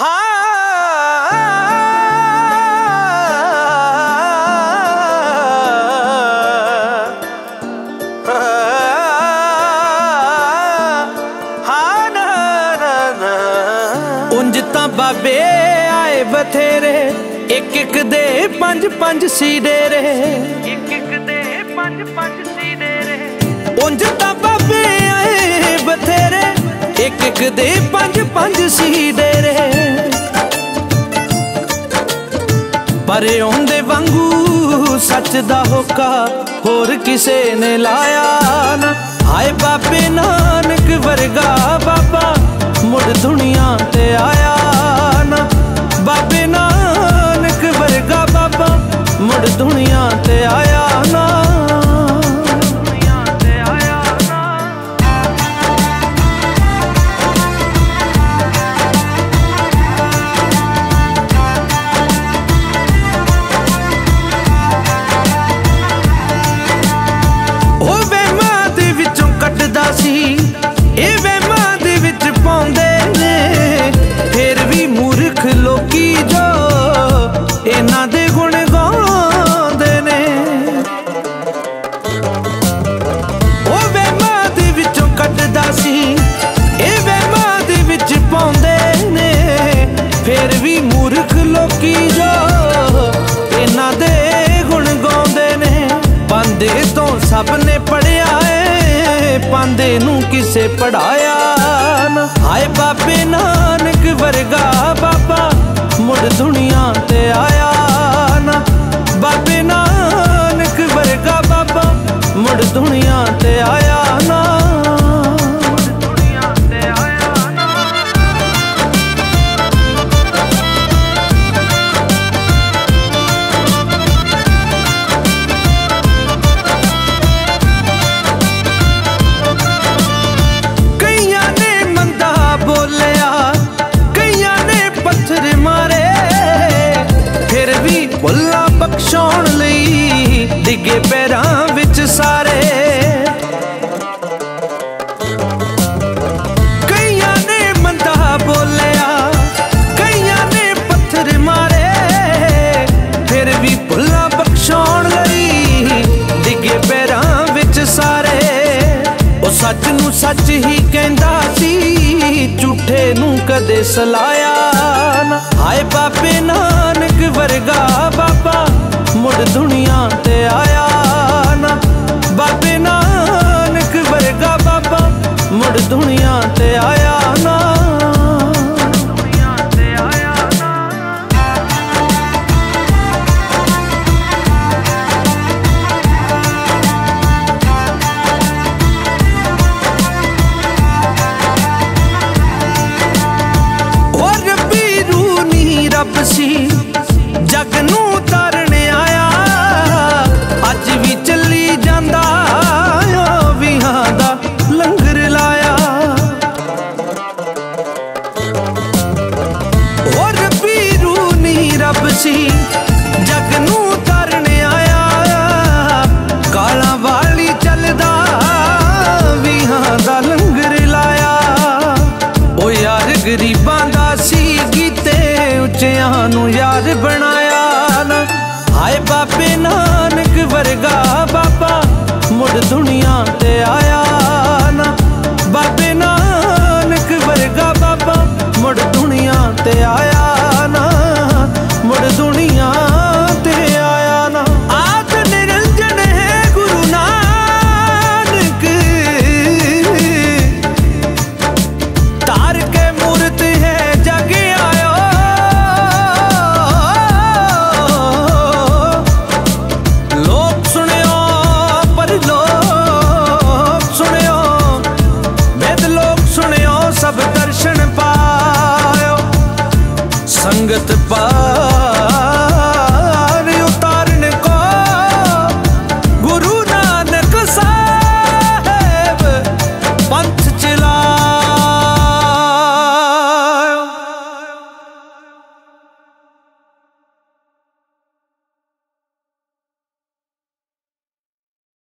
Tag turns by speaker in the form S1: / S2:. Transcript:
S1: उंज तां बाबे आए बथेरे, एक एक दे पंज पंज सी डेरे, एक एक दे पंज पंज सी डेरे। उंज तां बाबे आए बथेरे, एक एक दे पंज पंज सी डेरे। पर ओंदे वांगू सच दा होका होर किसे ने लाया ना। हाय बाबे नानक वर्गा बाबा मुड़ दुनिया ते आया ना। बाबे नानक वर्गा बाबा मुड़ दुनिया ते आया ना। इन्हां दे गुण गाउंदे ने ओ वहमां दे विचों कड्डदा सी, ए वहमां दे विच पाउंदे ने। फिर भी मूर्ख लोकी जो इन्हां दे गुण गाउंदे ने। पांदे तो सब ने पढ़िया है, पांदे नूं किसे पढ़ाया ना। हाय बाबे नानक वर्गा बाबा मुड़ दुनिया ते आया ना। बाबे नानक वर्गा बाबा मुड़ दुनिया ते आया ना। कईयां ने मंदा बोलिया, कईयां ने पत्थर मारे, फिर भी भुल्ला बख्शाउण लई डिगे पैरां विच सारे। कईयां ने मंदा बोलिया, कईयां ने पत्थर मारे, फिर भी भुल्ला बख्शाउण लई डिगे पैरां विच सारे। ओ सच नूं सच ही कहंदा सी, झूठे नूं कदे सलाया ना। हाय बाबे नानक वर्गा बाबा मुड़ दुनिया ते आया ना। बाबे नानक वर्गा बाबा मुड़ दुनिया ते आया ना। रब सी जग नूं तरन आया, अज भी चली जांदा विहां दा लंगर लाया। और पीरू नी रब सी जग नूं तरन आया, काला वाली चलदा विहां दा लंगर लाया। ओ यार गरीबां दा सी कीते उच्चियां नूं यार बनाया ना। हाय बाबे नानक वर्गा बाबा मुड़ दुनिया ते आया।